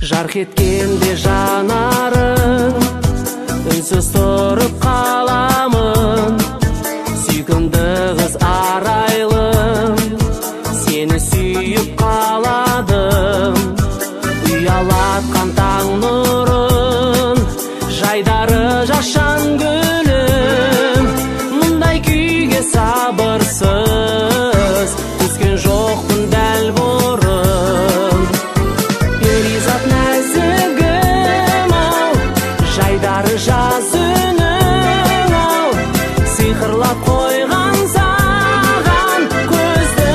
Жарқ еткенде жанарың, үнсіз тұрып қаламын. Сүйкімді қыз арайлым, сені сүйіп қаладым. Ұялатқан таң нұрын, жайдары жашан гүлім. Мұндай күйге сабырсыз түскен жоқпын дәл бұрын. Перизат нәзігім ау, жайдары жаз үнің ау, сиқырлап қойған саған көзді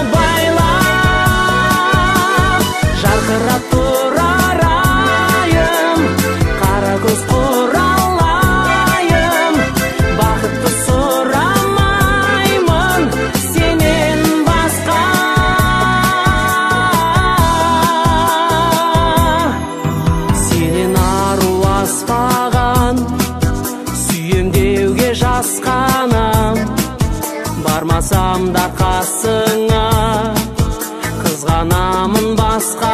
байлап. Жарқырап тұрар айым, қара көз құралайым. Бақытты сұрамаймын сенен басқа. Сенен ару аспаған, сүйем деуге жасқанам. Бармасам да қасыңа, қызғанамын басқа.